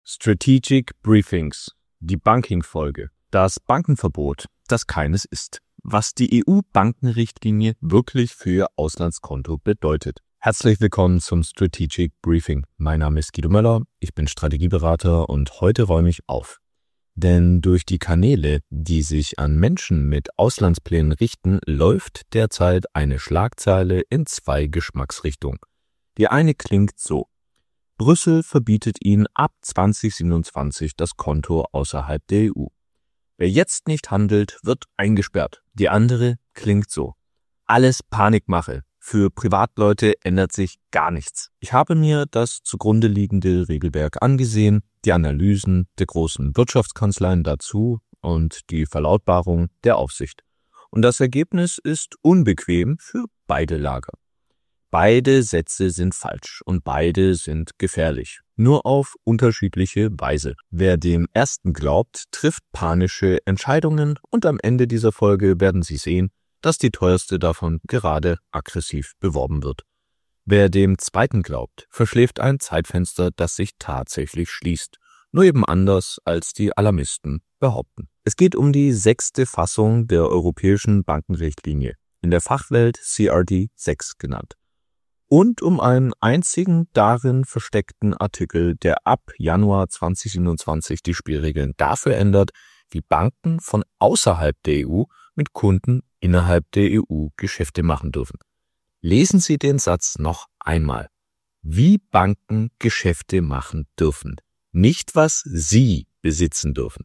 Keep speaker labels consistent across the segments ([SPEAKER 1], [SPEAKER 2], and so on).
[SPEAKER 1] Strategic Briefings, die Banking-Folge, das Bankenverbot, das keines ist, was die EU-Bankenrichtlinie wirklich für Ihr Auslandskonto bedeutet. Herzlich willkommen zum Strategic Briefing. Mein Name ist Guido Möller, ich bin Strategieberater und heute räume ich auf. Denn durch die Kanäle, die sich an Menschen mit Auslandsplänen richten, läuft derzeit eine Schlagzeile in zwei Geschmacksrichtungen. Die eine klingt so: Brüssel verbietet Ihnen ab 2027 das Konto außerhalb der EU. Wer jetzt nicht handelt, wird eingesperrt. Die andere klingt so: Alles Panikmache. Für Privatleute ändert sich gar nichts. Ich habe mir das zugrunde liegende Regelwerk angesehen, die Analysen der großen Wirtschaftskanzleien dazu und die Verlautbarung der Aufsicht. Und das Ergebnis ist unbequem für beide Lager. Beide Sätze sind falsch und beide sind gefährlich, nur auf unterschiedliche Weise. Wer dem ersten glaubt, trifft panische Entscheidungen und am Ende dieser Folge werden Sie sehen, dass die teuerste davon gerade aggressiv beworben wird. Wer dem zweiten glaubt, verschläft ein Zeitfenster, das sich tatsächlich schließt, nur eben anders als die Alarmisten behaupten. Es geht um die 6. Fassung der Europäischen Bankenrichtlinie, in der Fachwelt CRD 6 genannt. Und um einen einzigen darin versteckten Artikel, der ab Januar 2027 die Spielregeln dafür ändert, wie Banken von außerhalb der EU mit Kunden innerhalb der EU Geschäfte machen dürfen. Lesen Sie den Satz noch einmal. Wie Banken Geschäfte machen dürfen, nicht was Sie besitzen dürfen.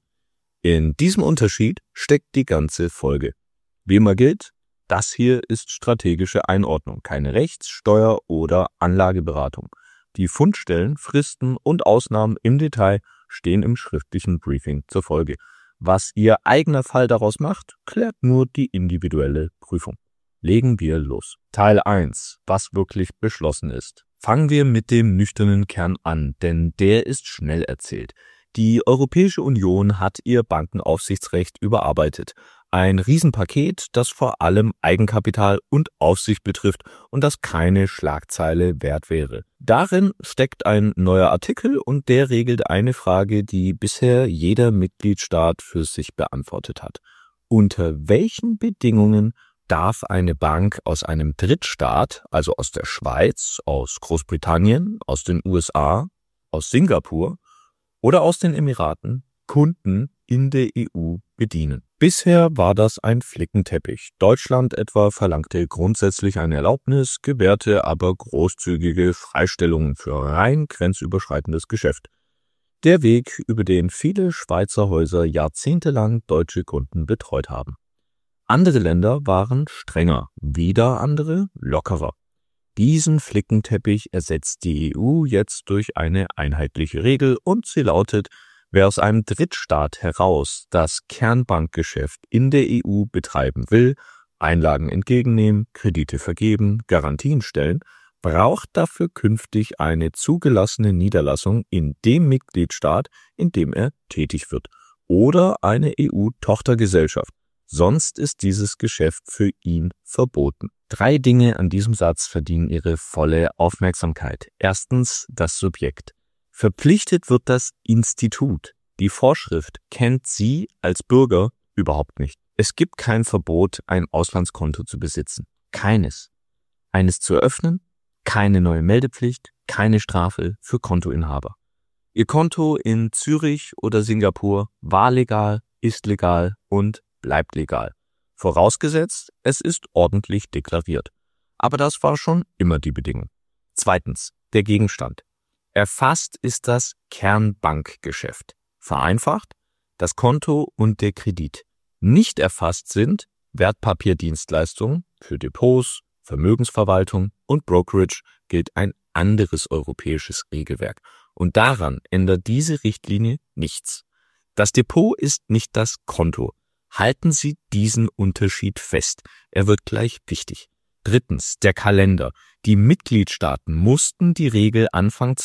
[SPEAKER 1] In diesem Unterschied steckt die ganze Folge. Wie immer gilt: Das hier ist strategische Einordnung, keine Rechts-, Steuer- oder Anlageberatung. Die Fundstellen, Fristen und Ausnahmen im Detail stehen im schriftlichen Briefing zur Folge. Was Ihr eigener Fall daraus macht, klärt nur die individuelle Prüfung. Legen wir los. Teil 1. Was wirklich beschlossen ist. Fangen wir mit dem nüchternen Kern an, denn der ist schnell erzählt. Die Europäische Union hat ihr Bankenaufsichtsrecht überarbeitet. Ein Riesenpaket, das vor allem Eigenkapital und Aufsicht betrifft und das keine Schlagzeile wert wäre. Darin steckt ein neuer Artikel und der regelt eine Frage, die bisher jeder Mitgliedstaat für sich beantwortet hat. Unter welchen Bedingungen darf eine Bank aus einem Drittstaat, also aus der Schweiz, aus Großbritannien, aus den USA, aus Singapur oder aus den Emiraten Kunden in der EU bedienen? Bisher war das ein Flickenteppich. Deutschland etwa verlangte grundsätzlich eine Erlaubnis, gewährte aber großzügige Freistellungen für rein grenzüberschreitendes Geschäft. Der Weg, über den viele Schweizer Häuser jahrzehntelang deutsche Kunden betreut haben. Andere Länder waren strenger, wieder andere lockerer. Diesen Flickenteppich ersetzt die EU jetzt durch eine einheitliche Regel und sie lautet: Wer aus einem Drittstaat heraus das Kernbankgeschäft in der EU betreiben will, Einlagen entgegennehmen, Kredite vergeben, Garantien stellen, braucht dafür künftig eine zugelassene Niederlassung in dem Mitgliedstaat, in dem er tätig wird, oder eine EU-Tochtergesellschaft. Sonst ist dieses Geschäft für ihn verboten. 3 Dinge an diesem Satz verdienen Ihre volle Aufmerksamkeit. Erstens das Subjekt. Verpflichtet wird das Institut. Die Vorschrift kennt Sie als Bürger überhaupt nicht. Es gibt kein Verbot, ein Auslandskonto zu besitzen. Keines. Eines zu eröffnen, keine neue Meldepflicht, keine Strafe für Kontoinhaber. Ihr Konto in Zürich oder Singapur war legal, ist legal und bleibt legal. Vorausgesetzt, es ist ordentlich deklariert. Aber das war schon immer die Bedingung. Zweitens, der Gegenstand. Erfasst ist das Kernbankgeschäft. Vereinfacht, das Konto und der Kredit. Nicht erfasst sind Wertpapierdienstleistungen. Für Depots, Vermögensverwaltung und Brokerage gilt ein anderes europäisches Regelwerk. Und daran ändert diese Richtlinie nichts. Das Depot ist nicht das Konto. Halten Sie diesen Unterschied fest. Er wird gleich wichtig. Drittens, der Kalender. Die Mitgliedstaaten mussten die Regel Anfang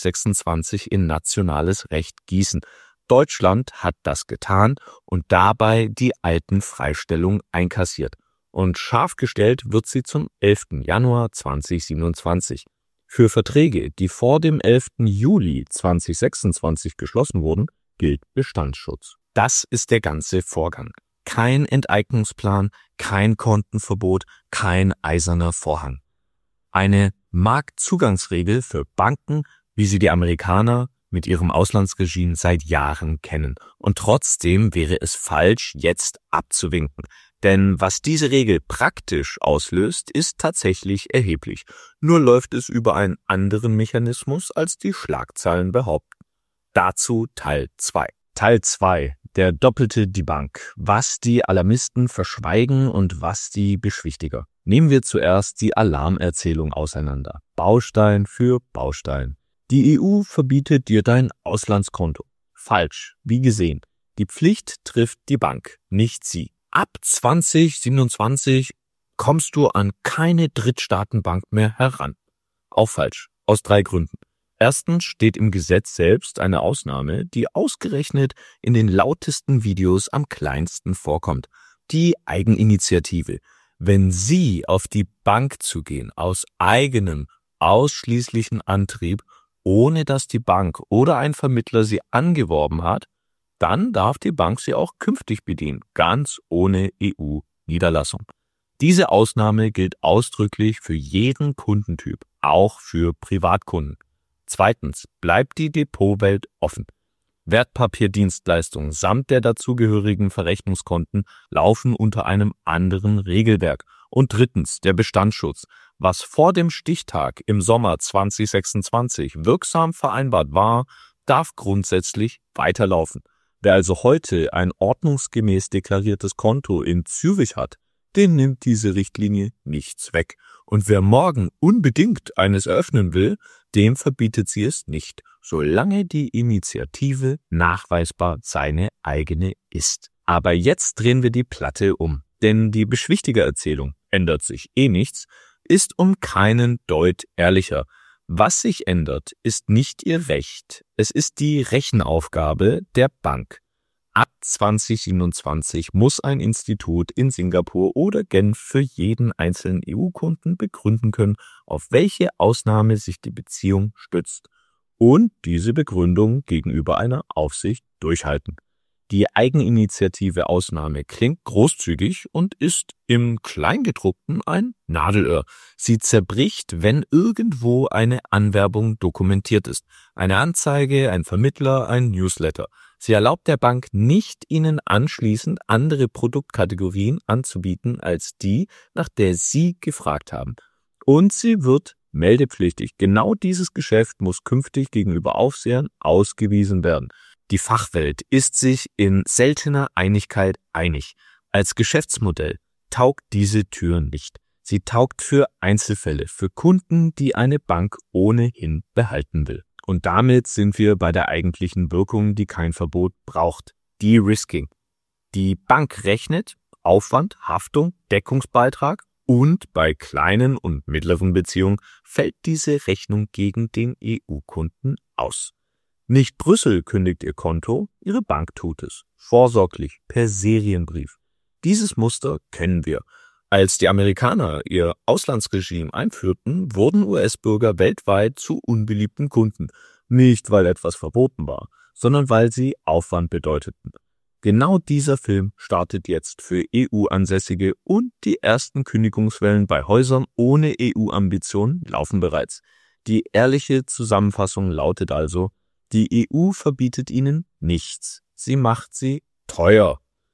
[SPEAKER 1] 2026 in nationales Recht gießen. Deutschland hat das getan und dabei die alten Freistellungen einkassiert. Und scharf gestellt wird sie zum 11. Januar 2027. Für Verträge, die vor dem 11. Juli 2026 geschlossen wurden, gilt Bestandsschutz. Das ist der ganze Vorgang. Kein Enteignungsplan, kein Kontenverbot, kein eiserner Vorhang. Eine Marktzugangsregel für Banken, wie sie die Amerikaner mit ihrem Auslandsregime seit Jahren kennen. Und trotzdem wäre es falsch, jetzt abzuwinken. Denn was diese Regel praktisch auslöst, ist tatsächlich erheblich. Nur läuft es über einen anderen Mechanismus, als die Schlagzeilen behaupten. Dazu Teil 2. Teil 2. Der doppelte Debunk. Was die Alarmisten verschweigen und was die Beschwichtiger. Nehmen wir zuerst die Alarmerzählung auseinander. Baustein für Baustein. Die EU verbietet dir dein Auslandskonto. Falsch, wie gesehen. Die Pflicht trifft die Bank, nicht sie. Ab 2027 kommst du an keine Drittstaatenbank mehr heran. Auch falsch, aus 3 Gründen. Erstens steht im Gesetz selbst eine Ausnahme, die ausgerechnet in den lautesten Videos am kleinsten vorkommt. Die Eigeninitiative. Wenn Sie auf die Bank zugehen, aus eigenem, ausschließlichen Antrieb, ohne dass die Bank oder ein Vermittler sie angeworben hat, dann darf die Bank sie auch künftig bedienen, ganz ohne EU-Niederlassung. Diese Ausnahme gilt ausdrücklich für jeden Kundentyp, auch für Privatkunden. Zweitens bleibt die Depotwelt offen. Wertpapierdienstleistungen samt der dazugehörigen Verrechnungskonten laufen unter einem anderen Regelwerk. Und drittens der Bestandsschutz. Was vor dem Stichtag im Sommer 2026 wirksam vereinbart war, darf grundsätzlich weiterlaufen. Wer also heute ein ordnungsgemäß deklariertes Konto in Zürich hat, den nimmt diese Richtlinie nichts weg. Und wer morgen unbedingt eines eröffnen will, dem verbietet sie es nicht, solange die Initiative nachweisbar seine eigene ist. Aber jetzt drehen wir die Platte um, denn die Beschwichtigererzählung ändert sich nichts, ist um keinen Deut ehrlicher. Was sich ändert, ist nicht ihr Recht, es ist die Rechenaufgabe der Bank. Ab 2027 muss ein Institut in Singapur oder Genf für jeden einzelnen EU-Kunden begründen können, auf welche Ausnahme sich die Beziehung stützt und diese Begründung gegenüber einer Aufsicht durchhalten. Die Eigeninitiative Ausnahme klingt großzügig und ist im Kleingedruckten ein Nadelöhr. Sie zerbricht, wenn irgendwo eine Anwerbung dokumentiert ist. Eine Anzeige, ein Vermittler, ein Newsletter. Sie erlaubt der Bank nicht, Ihnen anschließend andere Produktkategorien anzubieten als die, nach der Sie gefragt haben. Und sie wird meldepflichtig. Genau dieses Geschäft muss künftig gegenüber Aufsehern ausgewiesen werden. Die Fachwelt ist sich in seltener Einigkeit einig. Als Geschäftsmodell taugt diese Tür nicht. Sie taugt für Einzelfälle, für Kunden, die eine Bank ohnehin behalten will. Und damit sind wir bei der eigentlichen Wirkung, die kein Verbot braucht. De-Risking. Die Bank rechnet Aufwand, Haftung, Deckungsbeitrag und bei kleinen und mittleren Beziehungen fällt diese Rechnung gegen den EU-Kunden aus. Nicht Brüssel kündigt ihr Konto, ihre Bank tut es. Vorsorglich, per Serienbrief. Dieses Muster kennen wir. Als die Amerikaner ihr Auslandsregime einführten, wurden US-Bürger weltweit zu unbeliebten Kunden. Nicht, weil etwas verboten war, sondern weil sie Aufwand bedeuteten. Genau dieser Film startet jetzt für EU-Ansässige und die ersten Kündigungswellen bei Häusern ohne EU-Ambitionen laufen bereits. Die ehrliche Zusammenfassung lautet also: Die EU verbietet ihnen nichts. Sie macht sie teuer.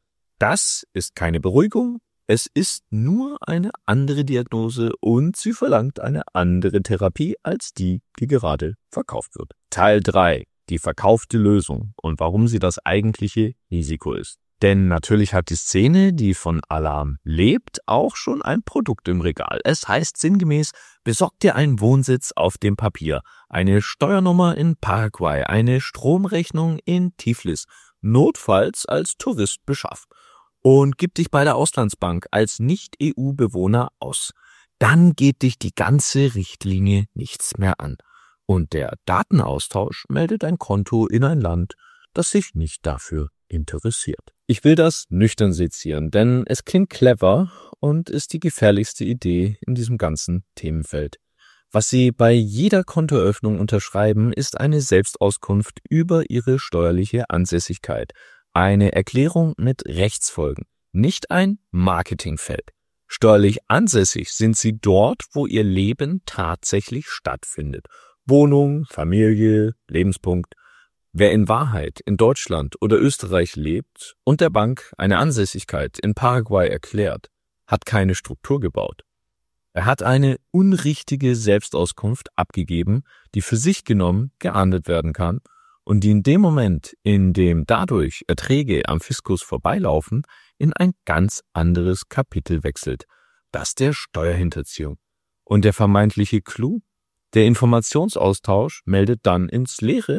[SPEAKER 1] Das ist keine Beruhigung. Es ist nur eine andere Diagnose und sie verlangt eine andere Therapie als die gerade verkauft wird. Teil 3. Die verkaufte Lösung und warum sie das eigentliche Risiko ist. Denn natürlich hat die Szene, die von Alarm lebt, auch schon ein Produkt im Regal. Es heißt sinngemäß: Besorg dir einen Wohnsitz auf dem Papier, eine Steuernummer in Paraguay, eine Stromrechnung in Tiflis, notfalls als Tourist beschafft. Und gib dich bei der Auslandsbank als Nicht-EU-Bewohner aus. Dann geht dich die ganze Richtlinie nichts mehr an. Und der Datenaustausch meldet ein Konto in ein Land, das sich nicht dafür interessiert. Ich will das nüchtern sezieren, denn es klingt clever und ist die gefährlichste Idee in diesem ganzen Themenfeld. Was Sie bei jeder Kontoeröffnung unterschreiben, ist eine Selbstauskunft über Ihre steuerliche Ansässigkeit. Eine Erklärung mit Rechtsfolgen, nicht ein Marketingfeld. Steuerlich ansässig sind Sie dort, wo Ihr Leben tatsächlich stattfindet. Wohnung, Familie, Lebenspunkt. Wer in Wahrheit in Deutschland oder Österreich lebt und der Bank eine Ansässigkeit in Paraguay erklärt, hat keine Struktur gebaut. Er hat eine unrichtige Selbstauskunft abgegeben, die für sich genommen geahndet werden kann und die in dem Moment, in dem dadurch Erträge am Fiskus vorbeilaufen, in ein ganz anderes Kapitel wechselt, das der Steuerhinterziehung. Und der vermeintliche Clou, der Informationsaustausch meldet dann ins Leere,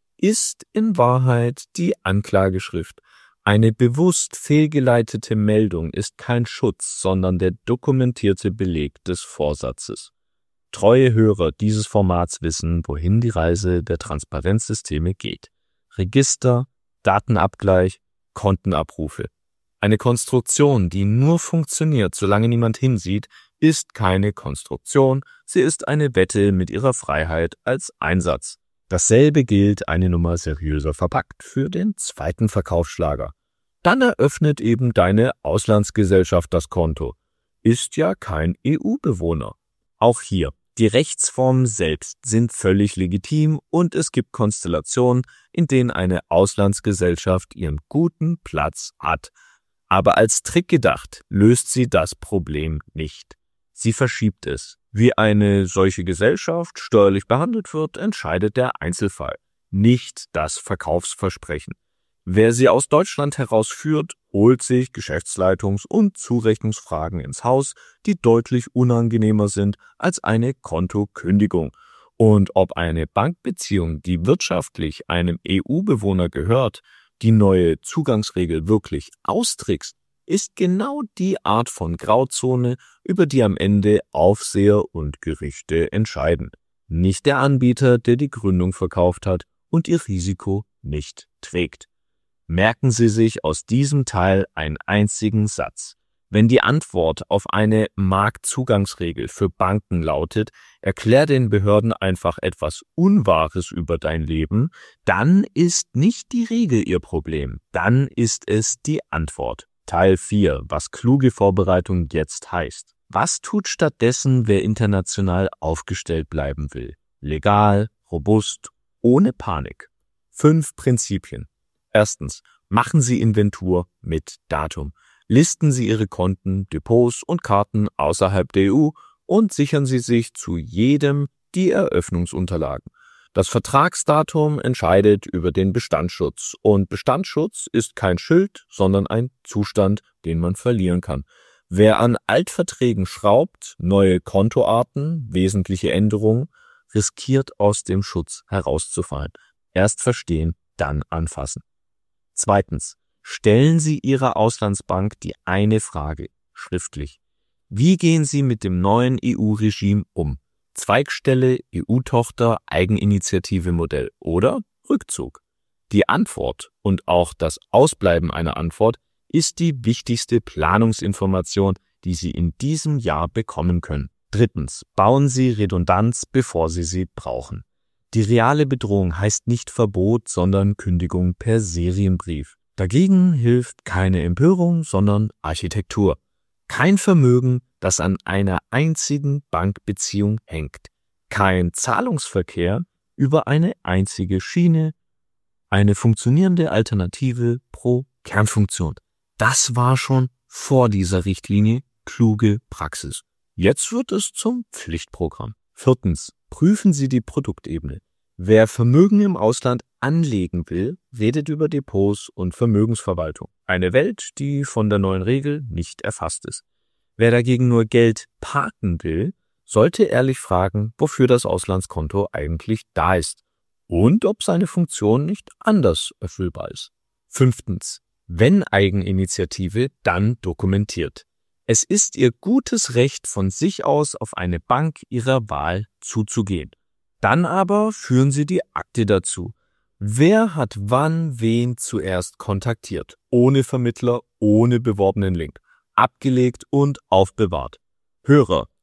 [SPEAKER 1] ist in Wahrheit die Anklageschrift. Eine bewusst fehlgeleitete Meldung ist kein Schutz, sondern der dokumentierte Beleg des Vorsatzes. Treue Hörer dieses Formats wissen, wohin die Reise der Transparenzsysteme geht. Register, Datenabgleich, Kontenabrufe. Eine Konstruktion, die nur funktioniert, solange niemand hinsieht, ist keine Konstruktion, sie ist eine Wette mit ihrer Freiheit als Einsatz. Dasselbe gilt eine Nummer seriöser verpackt für den zweiten Verkaufsschlager. Dann eröffnet eben deine Auslandsgesellschaft das Konto. Ist ja kein EU-Bewohner. Auch hier, die Rechtsformen selbst sind völlig legitim und es gibt Konstellationen, in denen eine Auslandsgesellschaft ihren guten Platz hat. Aber als Trick gedacht, löst sie das Problem nicht. Sie verschiebt es. Wie eine solche Gesellschaft steuerlich behandelt wird, entscheidet der Einzelfall, nicht das Verkaufsversprechen. Wer sie aus Deutschland herausführt, holt sich Geschäftsleitungs- und Zurechnungsfragen ins Haus, die deutlich unangenehmer sind als eine Kontokündigung. Und ob eine Bankbeziehung, die wirtschaftlich einem EU-Bewohner gehört, die neue Zugangsregel wirklich austrickst, ist genau die Art von Grauzone, über die am Ende Aufseher und Gerichte entscheiden. Nicht der Anbieter, der die Gründung verkauft hat und ihr Risiko nicht trägt. Merken Sie sich aus diesem Teil einen einzigen Satz. Wenn die Antwort auf eine Marktzugangsregel für Banken lautet, erklär den Behörden einfach etwas Unwahres über dein Leben, dann ist nicht die Regel ihr Problem, dann ist es die Antwort. Teil 4, was kluge Vorbereitung jetzt heißt. Was tut stattdessen, wer international aufgestellt bleiben will? Legal, robust, ohne Panik. 5 Prinzipien. Erstens, machen Sie Inventur mit Datum. Listen Sie Ihre Konten, Depots und Karten außerhalb der EU und sichern Sie sich zu jedem die Eröffnungsunterlagen. Das Vertragsdatum entscheidet über den Bestandsschutz und Bestandsschutz ist kein Schild, sondern ein Zustand, den man verlieren kann. Wer an Altverträgen schraubt, neue Kontoarten, wesentliche Änderungen, riskiert aus dem Schutz herauszufallen. Erst verstehen, dann anfassen. Zweitens, stellen Sie Ihrer Auslandsbank die eine Frage, schriftlich. Wie gehen Sie mit dem neuen EU-Regime um? Zweigstelle, EU-Tochter, Eigeninitiative-Modell oder Rückzug? Die Antwort und auch das Ausbleiben einer Antwort ist die wichtigste Planungsinformation, die Sie in diesem Jahr bekommen können. Drittens, bauen Sie Redundanz, bevor Sie sie brauchen. Die reale Bedrohung heißt nicht Verbot, sondern Kündigung per Serienbrief. Dagegen hilft keine Empörung, sondern Architektur. Kein Vermögen, das an einer einzigen Bankbeziehung hängt. Kein Zahlungsverkehr über eine einzige Schiene. Eine funktionierende Alternative pro Kernfunktion. Das war schon vor dieser Richtlinie kluge Praxis. Jetzt wird es zum Pflichtprogramm. Viertens, prüfen Sie die Produktebene. Wer Vermögen im Ausland anlegen will, redet über Depots und Vermögensverwaltung. Eine Welt, die von der neuen Regel nicht erfasst ist. Wer dagegen nur Geld parken will, sollte ehrlich fragen, wofür das Auslandskonto eigentlich da ist und ob seine Funktion nicht anders erfüllbar ist. Fünftens, wenn Eigeninitiative, dann dokumentiert. Es ist Ihr gutes Recht, von sich aus auf eine Bank Ihrer Wahl zuzugehen. Dann aber führen Sie die Akte dazu. Wer hat wann wen zuerst kontaktiert? Ohne Vermittler, ohne beworbenen Link. Abgelegt und aufbewahrt. Hörer,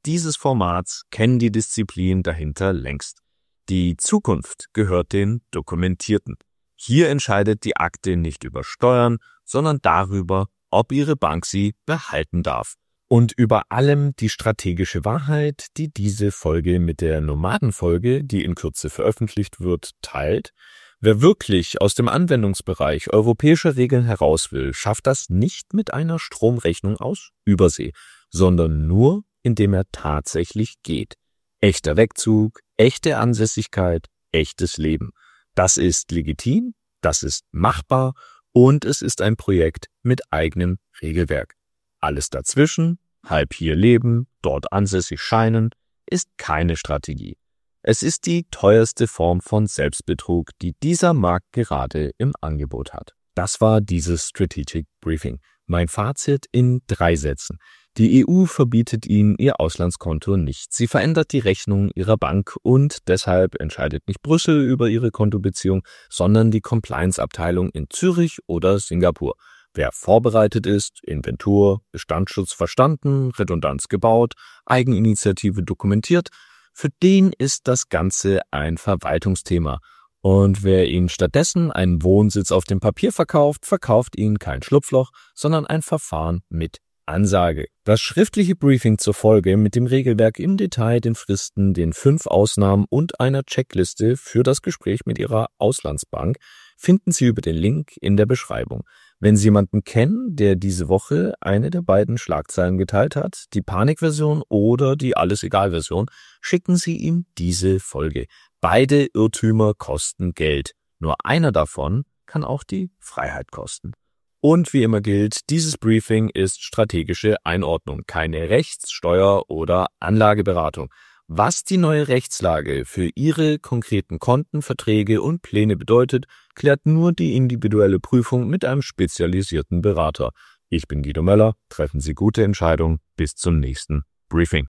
[SPEAKER 1] dieses Formats kennen die Disziplinen dahinter längst. Die Zukunft gehört den Dokumentierten. Hier entscheidet die Akte nicht über Steuern, sondern darüber, ob Ihre Bank sie behalten darf. Und über allem die strategische Wahrheit, die diese Folge mit der Nomadenfolge, die in Kürze veröffentlicht wird, teilt. Wer wirklich aus dem Anwendungsbereich europäischer Regeln heraus will, schafft das nicht mit einer Stromrechnung aus Übersee, sondern nur, indem er tatsächlich geht. Echter Wegzug, echte Ansässigkeit, echtes Leben. Das ist legitim, das ist machbar und es ist ein Projekt mit eigenem Regelwerk. Alles dazwischen, halb hier leben, dort ansässig scheinen, ist keine Strategie. Es ist die teuerste Form von Selbstbetrug, die dieser Markt gerade im Angebot hat. Das war dieses Strategic Briefing. Mein Fazit in 3 Sätzen. Die EU verbietet Ihnen Ihr Auslandskonto nicht. Sie verändert die Rechnung Ihrer Bank und deshalb entscheidet nicht Brüssel über Ihre Kontobeziehung, sondern die Compliance-Abteilung in Zürich oder Singapur. Wer vorbereitet ist, Inventur, Bestandsschutz verstanden, Redundanz gebaut, Eigeninitiative dokumentiert, für den ist das Ganze ein Verwaltungsthema. Und wer Ihnen stattdessen einen Wohnsitz auf dem Papier verkauft, verkauft Ihnen kein Schlupfloch, sondern ein Verfahren mit Ansage. Das schriftliche Briefing zur Folge mit dem Regelwerk im Detail, den Fristen, den 5 Ausnahmen und einer Checkliste für das Gespräch mit Ihrer Auslandsbank finden Sie über den Link in der Beschreibung. Wenn Sie jemanden kennen, der diese Woche eine der beiden Schlagzeilen geteilt hat, die Panikversion oder die Alles-Egal-Version, schicken Sie ihm diese Folge. Beide Irrtümer kosten Geld. Nur einer davon kann auch die Freiheit kosten. Und wie immer gilt, dieses Briefing ist strategische Einordnung, keine Rechts-, Steuer- oder Anlageberatung. Was die neue Rechtslage für Ihre konkreten Konten, Verträge und Pläne bedeutet, klärt nur die individuelle Prüfung mit einem spezialisierten Berater. Ich bin Guido Möller, treffen Sie gute Entscheidungen. Bis zum nächsten Briefing.